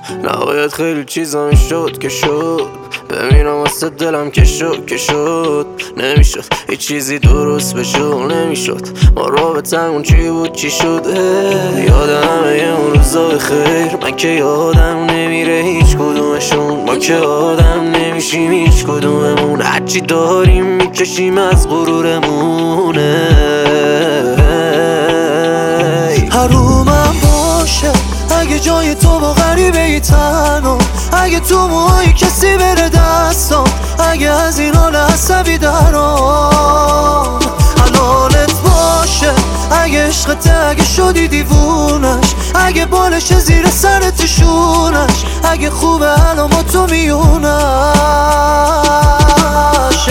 نباید خیلی چیزا میشد که شد، ببینم واسه دلم که شد نمیشد هیچ چیزی درست بشه و نمیشد ما رابطمون چی بود چی شد. یادمه اون روزا خیر، من که یادم نمیره هیچ کدومشون، ما که آدم نمیشیم هیچ کدوممون، هرچی داریم میکشیم از غرورمونه. حرومم باشه اگه جای تو با غریبه ای تنها، اگه تو موهای کسی بره دستم، اگه از این حال عصبی درام حلالت باشه، اگه عشقت اگه شدی دیوونش، اگه بالش زیر سرت شونش، اگه خوبه الان با تو میونش.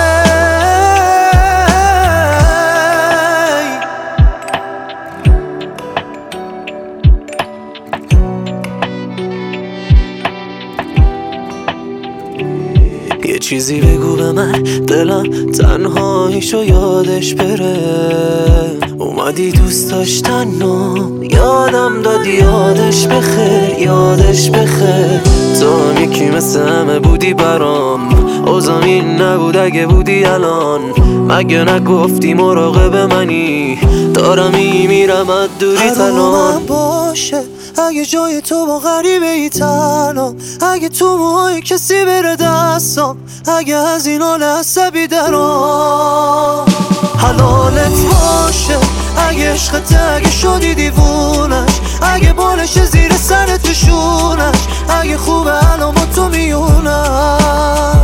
یه چیزی بگو به من، دلم تنهاییشو یادش بره. اومدی دوست داشتنو یادم دادی، یادش بخیر یادش بخیر. تو هم یکی مثل همه بودی برام، اوضاع این نبود اگه بودی الان. مگه نگفتی مراقب منی، دارم میمیرم از دوری تنها. باشه اگه جای تو با غریبه ای تنها، اگه تو موهای کسی بره دستم، اگه از این حال عصبی درام حلالت باشه، اگه عشقت اگه شدی دیوونش، اگه بالش زیر سرت شونش، اگه خوبه الان با تو میونم.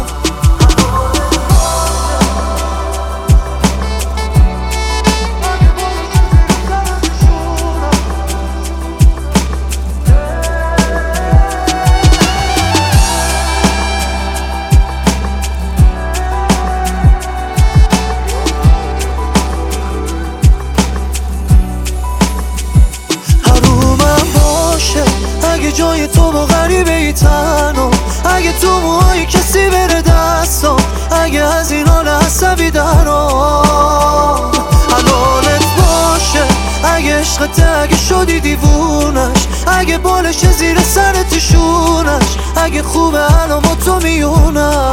اگه جای تو با غریبه ای تنها، اگه تو موهای کسی بره دستم، اگه از این حال عصبی درام حلالت باشه، اگه عشقت اگه شدی دیوونش، اگه بالش زیر سرت شونش، اگه خوبه الان با تو میونم.